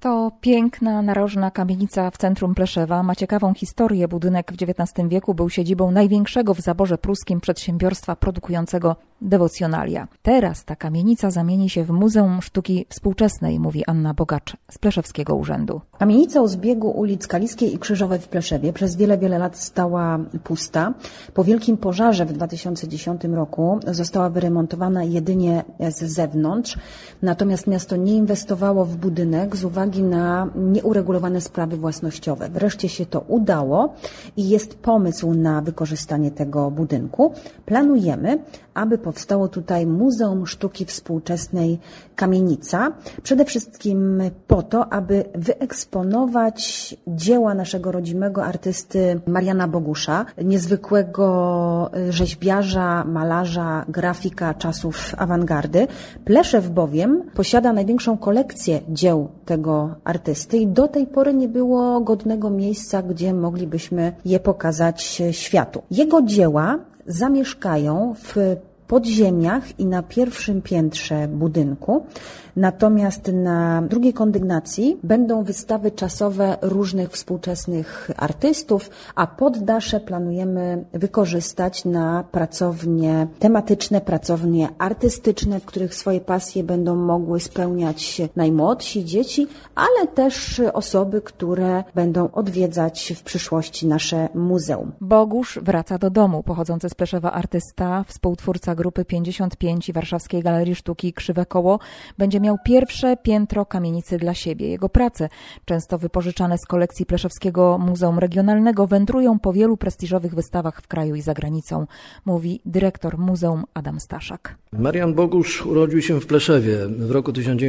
To piękna, narożna kamienica w centrum Pleszewa. Ma ciekawą historię. Budynek w XIX wieku był siedzibą największego w zaborze pruskim przedsiębiorstwa produkującego dewocjonalia. Teraz ta kamienica zamieni się w Muzeum Sztuki Współczesnej, mówi Anna Bogacz z Pleszewskiego Urzędu. Kamienica u zbiegu ulic Kaliskiej i Krzyżowej w Pleszewie przez wiele lat stała pusta. Po wielkim pożarze w 2010 roku została wyremontowana jedynie z zewnątrz. Natomiast miasto nie inwestowało w budynek z uwagi na nieuregulowane sprawy własnościowe. Wreszcie się to udało i jest pomysł na wykorzystanie tego budynku. Planujemy, aby powstało tutaj Muzeum Sztuki Współczesnej Kamienica. Przede wszystkim po to, aby wyeksponować dzieła naszego rodzimego artysty Mariana Bogusza, niezwykłego rzeźbiarza, malarza, grafika czasów awangardy. Pleszew bowiem posiada największą kolekcję dzieł tego artysty i do tej pory nie było godnego miejsca, gdzie moglibyśmy je pokazać światu. Jego dzieła zamieszkają w podziemiach i na pierwszym piętrze budynku. Natomiast na drugiej kondygnacji będą wystawy czasowe różnych współczesnych artystów, a poddasze planujemy wykorzystać na pracownie tematyczne, pracownie artystyczne, w których swoje pasje będą mogły spełniać najmłodsi dzieci, ale też osoby, które będą odwiedzać w przyszłości nasze muzeum. Bogusz wraca do domu. Pochodzący z Pleszewa artysta, współtwórca grupy 55 i Warszawskiej Galerii Sztuki Krzywe Koło, będzie miał pierwsze piętro kamienicy dla siebie. Jego prace, często wypożyczane z kolekcji Pleszewskiego Muzeum Regionalnego, wędrują po wielu prestiżowych wystawach w kraju i za granicą, mówi dyrektor muzeum Adam Staszak. Marian Bogusz urodził się w Pleszewie w roku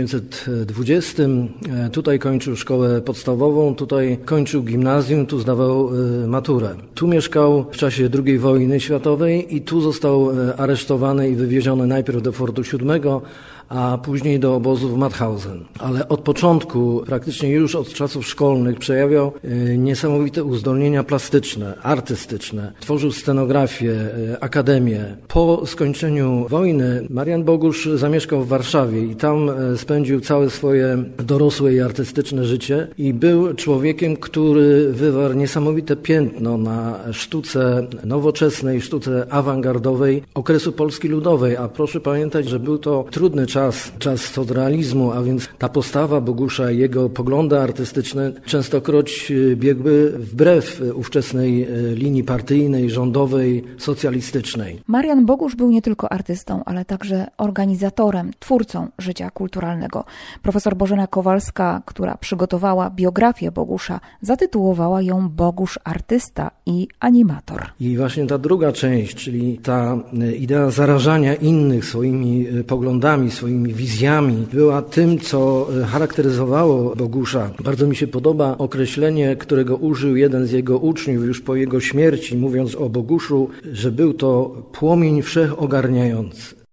1920. Tutaj kończył szkołę podstawową, tutaj kończył gimnazjum, tu zdawał maturę. Tu mieszkał w czasie II wojny światowej i tu został aresztowany i wywieziony najpierw do Fortu VII, a później do obozu w Mauthausen. Ale od początku, praktycznie już od czasów szkolnych, przejawiał niesamowite uzdolnienia plastyczne, artystyczne. Tworzył scenografię, akademię. Po skończeniu wojny Marian Bogusz zamieszkał w Warszawie i tam spędził całe swoje dorosłe i artystyczne życie i był człowiekiem, który wywarł niesamowite piętno na sztuce nowoczesnej, sztuce awangardowej okresu Polski Ludowej. A proszę pamiętać, że był to trudny czas socrealizmu, a więc ta postawa Bogusza i jego poglądy artystyczne częstokroć biegły wbrew ówczesnej linii partyjnej, rządowej, socjalistycznej. Marian Bogusz był nie tylko artystą, ale także organizatorem, twórcą życia kulturalnego. Profesor Bożena Kowalska, która przygotowała biografię Bogusza, zatytułowała ją Bogusz artysta i animator. I właśnie ta druga część, czyli ta idea zarażania innych swoimi poglądami, swoimi wizjami, była tym, co charakteryzowało Bogusza. Bardzo mi się podoba określenie, którego użył jeden z jego uczniów już po jego śmierci, mówiąc o Boguszu, że był to płomień wszechogarniający.